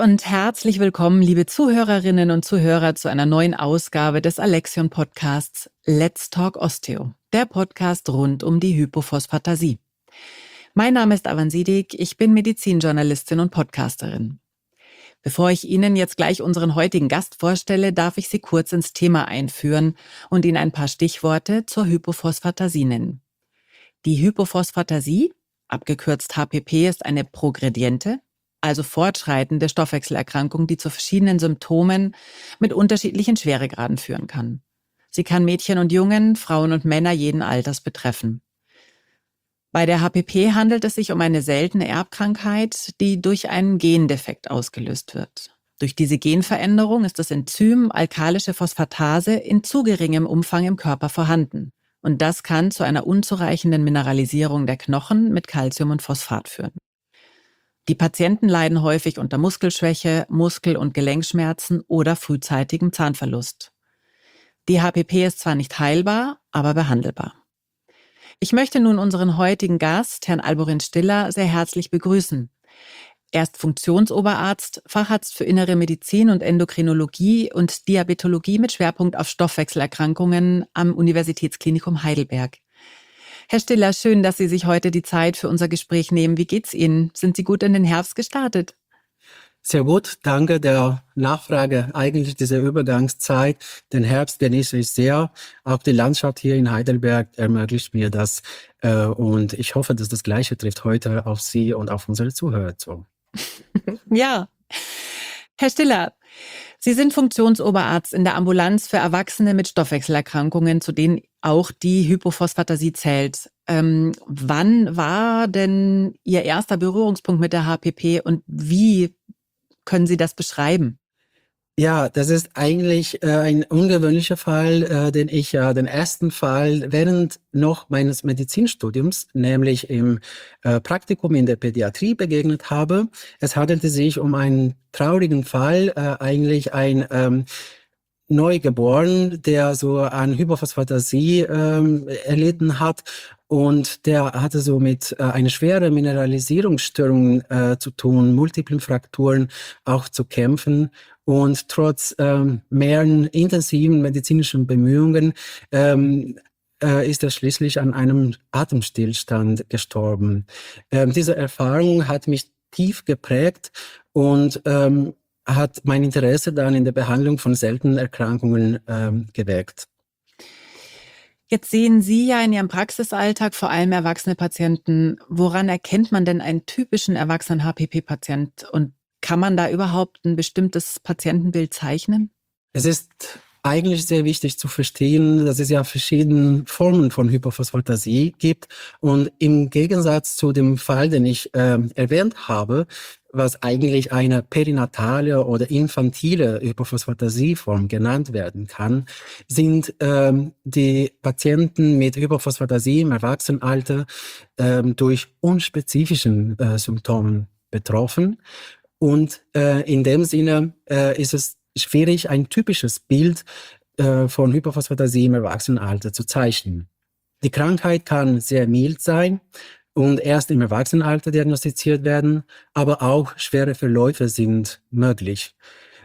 und herzlich willkommen, liebe Zuhörerinnen und Zuhörer, zu einer neuen Ausgabe des Alexion-Podcasts Let's Talk Osteo, der Podcast rund um die Hypophosphatasie. Mein Name ist Avan Sidik, ich bin Medizinjournalistin und Podcasterin. Bevor ich Ihnen jetzt gleich unseren heutigen Gast vorstelle, darf ich Sie kurz ins Thema einführen und Ihnen ein paar Stichworte zur Hypophosphatasie nennen. Die Hypophosphatasie, abgekürzt HPP, ist eine progrediente, also fortschreitende Stoffwechselerkrankung, die zu verschiedenen Symptomen mit unterschiedlichen Schweregraden führen kann. Sie kann Mädchen und Jungen, Frauen und Männer jeden Alters betreffen. Bei der HPP handelt es sich um eine seltene Erbkrankheit, die durch einen Gendefekt ausgelöst wird. Durch diese Genveränderung ist das Enzym alkalische Phosphatase in zu geringem Umfang im Körper vorhanden. Und das kann zu einer unzureichenden Mineralisierung der Knochen mit Calcium und Phosphat führen. Die Patienten leiden häufig unter Muskelschwäche, Muskel- und Gelenkschmerzen oder frühzeitigem Zahnverlust. Die HPP ist zwar nicht heilbar, aber behandelbar. Ich möchte nun unseren heutigen Gast, Herrn Alborin Stiller, sehr herzlich begrüßen. Er ist Funktionsoberarzt, Facharzt für Innere Medizin und Endokrinologie und Diabetologie mit Schwerpunkt auf Stoffwechselerkrankungen am Universitätsklinikum Heidelberg. Herr Stiller, schön, dass Sie sich heute die Zeit für unser Gespräch nehmen. Wie geht's Ihnen? Sind Sie gut in den Herbst gestartet? Sehr gut, danke der Nachfrage. Eigentlich diese Übergangszeit, den Herbst genieße ich sehr. Auch die Landschaft hier in Heidelberg ermöglicht mir das. Und ich hoffe, dass das Gleiche trifft heute auf Sie und auf unsere Zuhörer zu. Ja. Herr Stiller, Sie sind Funktionsoberarzt in der Ambulanz für Erwachsene mit Stoffwechselerkrankungen, zu denen auch die Hypophosphatasie zählt. Wann war denn Ihr erster Berührungspunkt mit der HPP und wie können Sie das beschreiben? Ja, das ist eigentlich ein ungewöhnlicher Fall, den ersten Fall während noch meines Medizinstudiums, nämlich im Praktikum in der Pädiatrie begegnet habe. Es handelte sich um einen traurigen Fall, eigentlich ein Neugeboren, der so an Hypophosphatasie erlitten hat. Und der hatte so mit einer schweren Mineralisierungsstörung zu tun, multiplen Frakturen auch zu kämpfen. Und trotz mehreren intensiven medizinischen Bemühungen ist er schließlich an einem Atemstillstand gestorben. Diese Erfahrung hat mich tief geprägt und hat mein Interesse dann in der Behandlung von seltenen Erkrankungen geweckt. Jetzt sehen Sie ja in Ihrem Praxisalltag vor allem erwachsene Patienten. Woran erkennt man denn einen typischen erwachsenen HPP-Patient? Und kann man da überhaupt ein bestimmtes Patientenbild zeichnen? Es ist eigentlich sehr wichtig zu verstehen, dass es ja verschiedene Formen von Hypophosphatasie gibt. Und im Gegensatz zu dem Fall, den ich erwähnt habe, was eigentlich eine perinatale oder infantile Hypophosphatasieform genannt werden kann, sind die Patienten mit Hypophosphatasie im Erwachsenenalter durch unspezifischen Symptomen betroffen. Und in dem Sinne ist es schwierig, ein typisches Bild von Hypophosphatasie im Erwachsenenalter zu zeichnen. Die Krankheit kann sehr mild sein und erst im Erwachsenenalter diagnostiziert werden, aber auch schwere Verläufe sind möglich.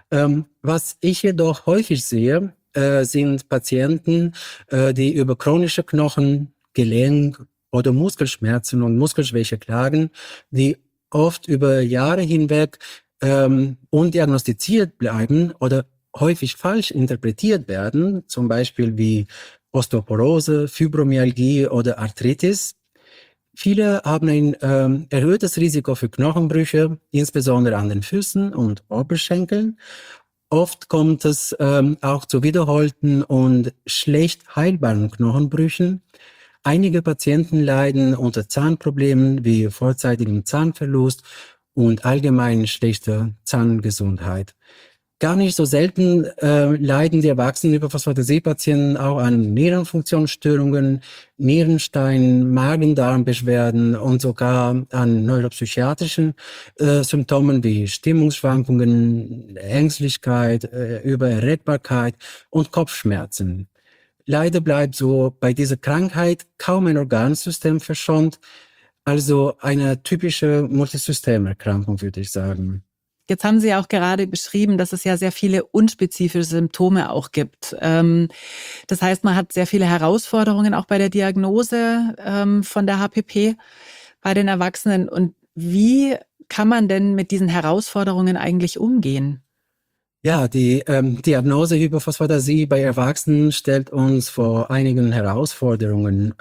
Was ich jedoch häufig sehe, sind Patienten, die über chronische Knochen-, Gelenk- oder Muskelschmerzen und Muskelschwäche klagen, die oft über Jahre hinweg undiagnostiziert bleiben oder häufig falsch interpretiert werden, zum Beispiel wie Osteoporose, Fibromyalgie oder Arthritis. Viele haben ein erhöhtes Risiko für Knochenbrüche, insbesondere an den Füßen und Oberschenkeln. Oft kommt es auch zu wiederholten und schlecht heilbaren Knochenbrüchen. Einige Patienten leiden unter Zahnproblemen wie vorzeitigem Zahnverlust und allgemein schlechter Zahngesundheit. Gar nicht so selten leiden die erwachsenen Hypophosphatasie-Patienten auch an Nierenfunktionsstörungen, Nierenstein, Magen-Darm-Beschwerden und sogar an neuropsychiatrischen Symptomen wie Stimmungsschwankungen, Ängstlichkeit, Übererregbarkeit und Kopfschmerzen. Leider bleibt so bei dieser Krankheit kaum ein Organsystem verschont, also eine typische Multisystemerkrankung, würde ich sagen. Jetzt haben Sie ja auch gerade beschrieben, dass es ja sehr viele unspezifische Symptome auch gibt. Das heißt, man hat sehr viele Herausforderungen auch bei der Diagnose von der HPP bei den Erwachsenen. Und wie kann man denn mit diesen Herausforderungen eigentlich umgehen? Ja, die Diagnose Hypophosphatasie bei Erwachsenen stellt uns vor einigen Herausforderungen.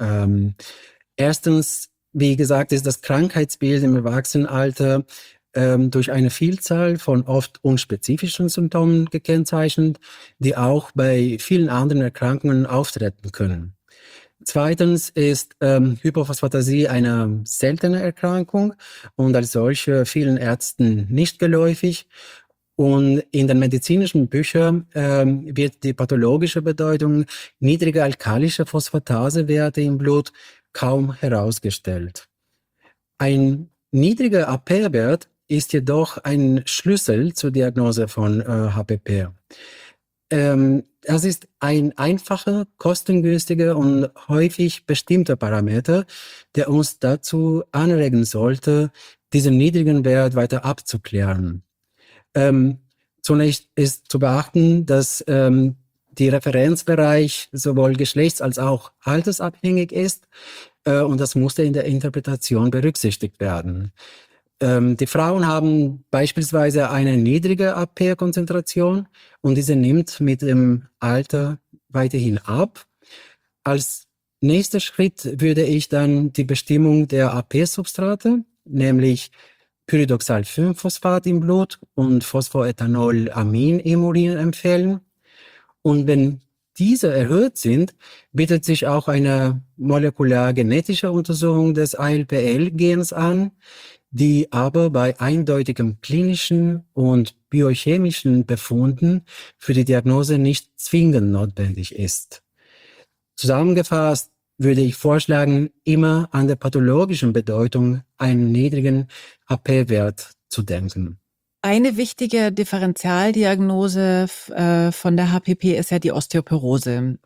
Erstens, wie gesagt, ist das Krankheitsbild im Erwachsenenalter durch eine Vielzahl von oft unspezifischen Symptomen gekennzeichnet, die auch bei vielen anderen Erkrankungen auftreten können. Zweitens ist Hypophosphatasie eine seltene Erkrankung und als solche vielen Ärzten nicht geläufig. Und in den medizinischen Büchern wird die pathologische Bedeutung niedriger alkalischer Phosphatasewerte im Blut kaum herausgestellt. Ein niedriger AP-Wert ist jedoch ein Schlüssel zur Diagnose von HPP. Das ist ein einfacher, kostengünstiger und häufig bestimmter Parameter, der uns dazu anregen sollte, diesen niedrigen Wert weiter abzuklären. Zunächst ist zu beachten, dass die Referenzbereich sowohl geschlechts- als auch altersabhängig ist und das musste in der Interpretation berücksichtigt werden. Die Frauen haben beispielsweise eine niedrige AP-Konzentration und diese nimmt mit dem Alter weiterhin ab. Als nächster Schritt würde ich dann die Bestimmung der AP-Substrate, nämlich Pyridoxal-5-Phosphat im Blut und Phosphoethanolamin im Urin empfehlen. Und wenn diese erhöht sind, bietet sich auch eine molekular-genetische Untersuchung des ALPL-Gens an, die aber bei eindeutigem klinischen und biochemischen Befunden für die Diagnose nicht zwingend notwendig ist. Zusammengefasst würde ich vorschlagen, immer an der pathologischen Bedeutung einen niedrigen AP-Wert zu denken. Eine wichtige Differentialdiagnose von der HPP ist ja die Osteoporose.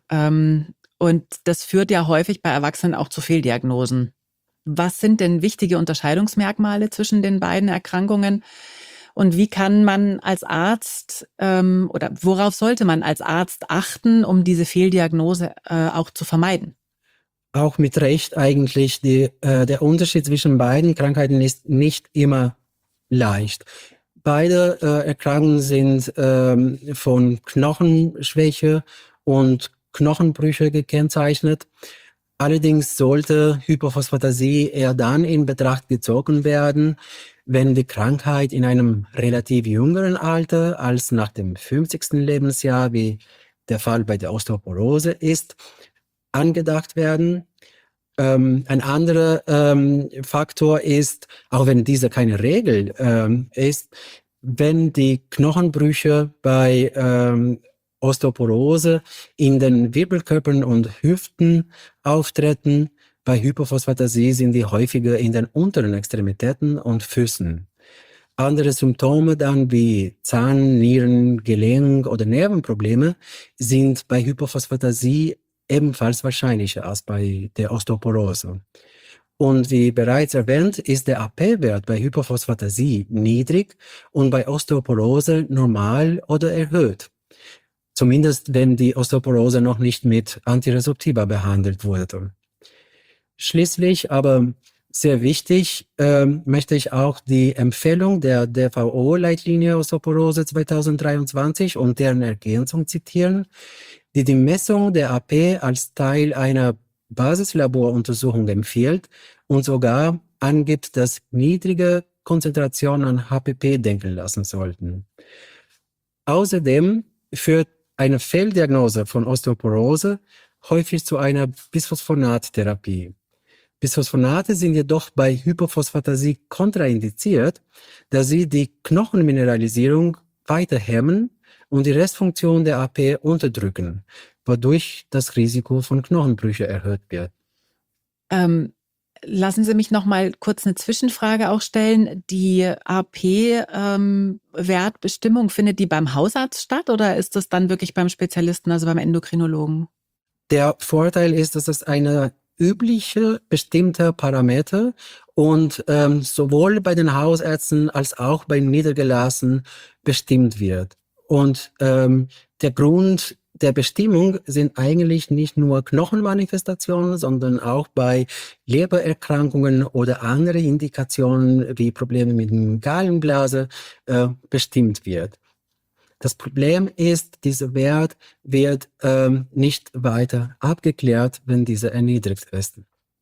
Und das führt ja häufig bei Erwachsenen auch zu Fehldiagnosen. Was sind denn wichtige Unterscheidungsmerkmale zwischen den beiden Erkrankungen? Und wie kann man als Arzt oder worauf sollte man als Arzt achten, um diese Fehldiagnose auch zu vermeiden? Auch mit Recht eigentlich, der Unterschied zwischen beiden Krankheiten ist nicht immer leicht. Beide Erkrankungen sind von Knochenschwäche und Knochenbrüche gekennzeichnet. Allerdings sollte Hypophosphatasie eher dann in Betracht gezogen werden, wenn die Krankheit in einem relativ jüngeren Alter als nach dem 50. Lebensjahr, wie der Fall bei der Osteoporose ist, angedacht werden. Ein anderer Faktor ist, auch wenn dieser keine Regel ist, wenn die Knochenbrüche bei Osteoporose in den Wirbelkörpern und Hüften auftreten. Bei Hypophosphatasie sind die häufiger in den unteren Extremitäten und Füßen. Andere Symptome dann wie Zahn-, Nieren-, Gelenk- oder Nervenprobleme sind bei Hypophosphatasie ebenfalls wahrscheinlicher als bei der Osteoporose. Und wie bereits erwähnt, ist der AP-Wert bei Hypophosphatasie niedrig und bei Osteoporose normal oder erhöht. Zumindest wenn die Osteoporose noch nicht mit Antiresorptiva behandelt wurde. Schließlich, aber sehr wichtig, möchte ich auch die Empfehlung der DVO-Leitlinie Osteoporose 2023 und deren Ergänzung zitieren, die die Messung der AP als Teil einer Basislaboruntersuchung empfiehlt und sogar angibt, dass niedrige Konzentrationen an HPP denken lassen sollten. Außerdem führt eine Fehldiagnose von Osteoporose häufig zu einer Bisphosphonattherapie. Bisphosphonate sind jedoch bei Hypophosphatasie kontraindiziert, da sie die Knochenmineralisierung weiter hemmen und die Restfunktion der AP unterdrücken, wodurch das Risiko von Knochenbrüche erhöht wird. Lassen Sie mich noch mal kurz eine Zwischenfrage auch stellen. Die AP-Wertbestimmung, findet die beim Hausarzt statt oder ist das dann wirklich beim Spezialisten, also beim Endokrinologen? Der Vorteil ist, dass es eine übliche bestimmte Parameter und sowohl bei den Hausärzten als auch bei Niedergelassenen bestimmt wird. Und der Grund der Bestimmung sind eigentlich nicht nur Knochenmanifestationen, sondern auch bei Lebererkrankungen oder andere Indikationen wie Probleme mit der Gallenblase bestimmt wird. Das Problem ist, dieser Wert wird nicht weiter abgeklärt, wenn dieser erniedrigt ist.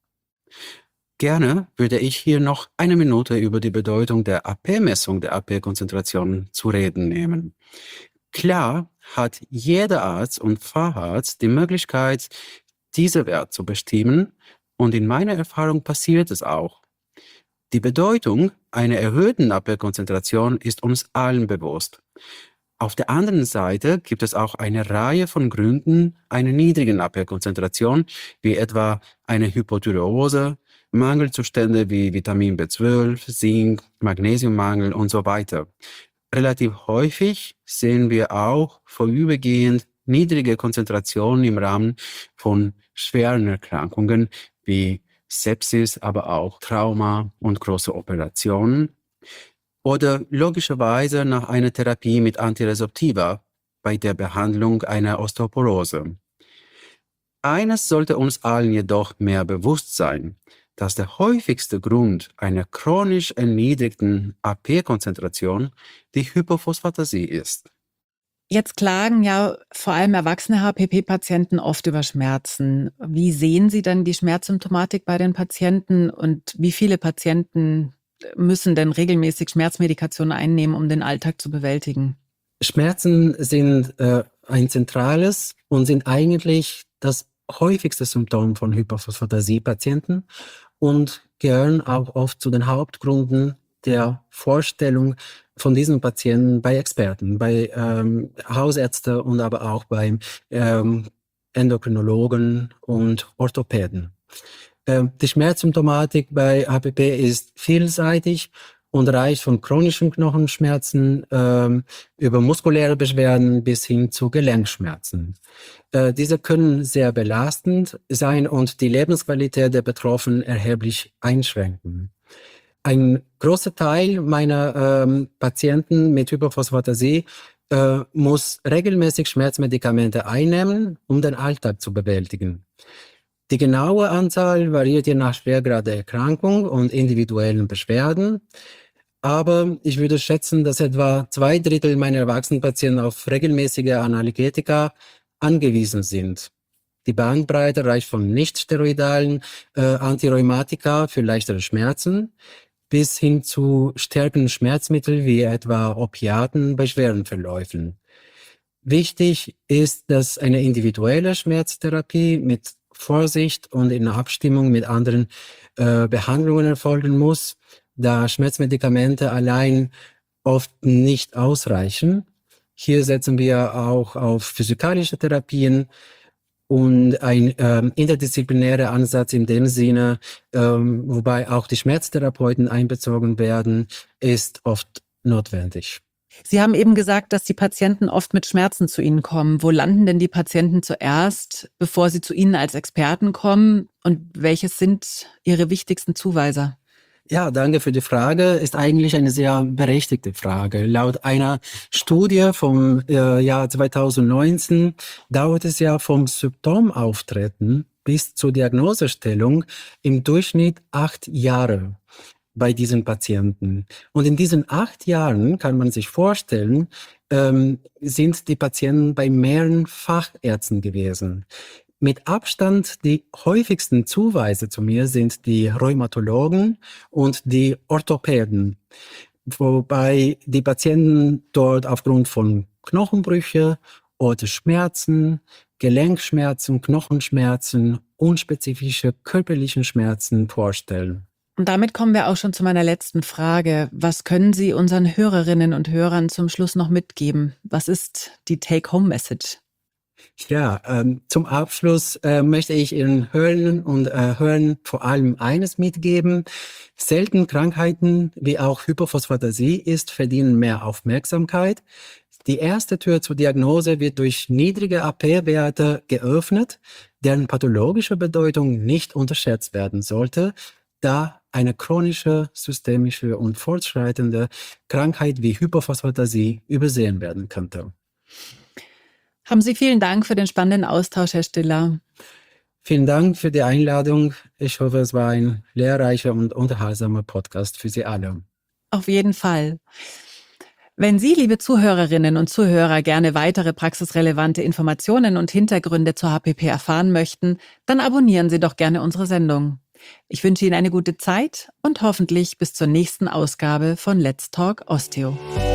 Gerne würde ich hier noch eine Minute über die Bedeutung der AP-Messung der AP-Konzentration zu reden nehmen. Klar hat jeder Arzt und Facharzt die Möglichkeit, diesen Wert zu bestimmen, und in meiner Erfahrung passiert es auch. Die Bedeutung einer erhöhten AP-Konzentration ist uns allen bewusst. Auf der anderen Seite gibt es auch eine Reihe von Gründen einer niedrigen AP-Konzentration, wie etwa eine Hypothyreose, Mangelzustände wie Vitamin B12, Zink, Magnesiummangel und so weiter. Relativ häufig sehen wir auch vorübergehend niedrige Konzentrationen im Rahmen von schweren Erkrankungen wie Sepsis, aber auch Trauma und große Operationen. Oder logischerweise nach einer Therapie mit Antiresorptiva bei der Behandlung einer Osteoporose. Eines sollte uns allen jedoch mehr bewusst sein, dass der häufigste Grund einer chronisch erniedrigten AP-Konzentration die Hypophosphatasie ist. Jetzt klagen ja vor allem erwachsene HPP-Patienten oft über Schmerzen. Wie sehen Sie denn die Schmerzsymptomatik bei den Patienten und wie viele Patienten müssen denn regelmäßig Schmerzmedikation einnehmen, um den Alltag zu bewältigen? Schmerzen sind ein zentrales und sind eigentlich das häufigste Symptom von Hyperphosphathasie-Patienten und gehören auch oft zu den Hauptgründen der Vorstellung von diesen Patienten bei Experten, bei Hausärzten und aber auch bei Endokrinologen und Orthopäden. Die Schmerzsymptomatik bei HPP ist vielseitig und reicht von chronischen Knochenschmerzen über muskuläre Beschwerden bis hin zu Gelenkschmerzen. Diese können sehr belastend sein und die Lebensqualität der Betroffenen erheblich einschränken. Ein großer Teil meiner Patienten mit Hyperphosphatasie muss regelmäßig Schmerzmedikamente einnehmen, um den Alltag zu bewältigen. Die genaue Anzahl variiert je nach Schwergrad der Erkrankung und individuellen Beschwerden. Aber ich würde schätzen, dass etwa 2/3 meiner Erwachsenenpatienten auf regelmäßige Analgetika angewiesen sind. Die Bandbreite reicht von nichtsteroidalen Antirheumatika für leichtere Schmerzen bis hin zu stärkeren Schmerzmitteln wie etwa Opiaten bei schweren Verläufen. Wichtig ist, dass eine individuelle Schmerztherapie mit Vorsicht und in Abstimmung mit anderen Behandlungen erfolgen muss, da Schmerzmedikamente allein oft nicht ausreichen. Hier setzen wir auch auf physikalische Therapien und ein interdisziplinärer Ansatz in dem Sinne, wobei auch die Schmerztherapeuten einbezogen werden, ist oft notwendig. Sie haben eben gesagt, dass die Patienten oft mit Schmerzen zu Ihnen kommen. Wo landen denn die Patienten zuerst, bevor sie zu Ihnen als Experten kommen? Und welches sind Ihre wichtigsten Zuweiser? Ja, danke für die Frage. Ist eigentlich eine sehr berechtigte Frage. Laut einer Studie vom Jahr 2019 dauert es ja vom Symptomauftreten bis zur Diagnosestellung im Durchschnitt 8 Jahre bei diesen Patienten. Und in diesen 8 Jahren kann man sich vorstellen, sind die Patienten bei mehreren Fachärzten gewesen. Mit Abstand die häufigsten Zuweise zu mir sind die Rheumatologen und die Orthopäden, wobei die Patienten dort aufgrund von Knochenbrüche oder Schmerzen, Gelenkschmerzen, Knochenschmerzen, unspezifische körperlichen Schmerzen vorstellen. Und damit kommen wir auch schon zu meiner letzten Frage. Was können Sie unseren Hörerinnen und Hörern zum Schluss noch mitgeben? Was ist die Take-Home-Message? Ja, zum Abschluss möchte ich Ihren Hörern und Hörern vor allem eines mitgeben. Seltene Krankheiten wie auch Hyperphosphatasie verdienen mehr Aufmerksamkeit. Die erste Tür zur Diagnose wird durch niedrige AP-Werte geöffnet, deren pathologische Bedeutung nicht unterschätzt werden sollte, da eine chronische, systemische und fortschreitende Krankheit wie Hypophosphatasie übersehen werden könnte. Haben Sie vielen Dank für den spannenden Austausch, Herr Stiller. Vielen Dank für die Einladung. Ich hoffe, es war ein lehrreicher und unterhaltsamer Podcast für Sie alle. Auf jeden Fall. Wenn Sie, liebe Zuhörerinnen und Zuhörer, gerne weitere praxisrelevante Informationen und Hintergründe zur HPP erfahren möchten, dann abonnieren Sie doch gerne unsere Sendung. Ich wünsche Ihnen eine gute Zeit und hoffentlich bis zur nächsten Ausgabe von Let's Talk Osteo.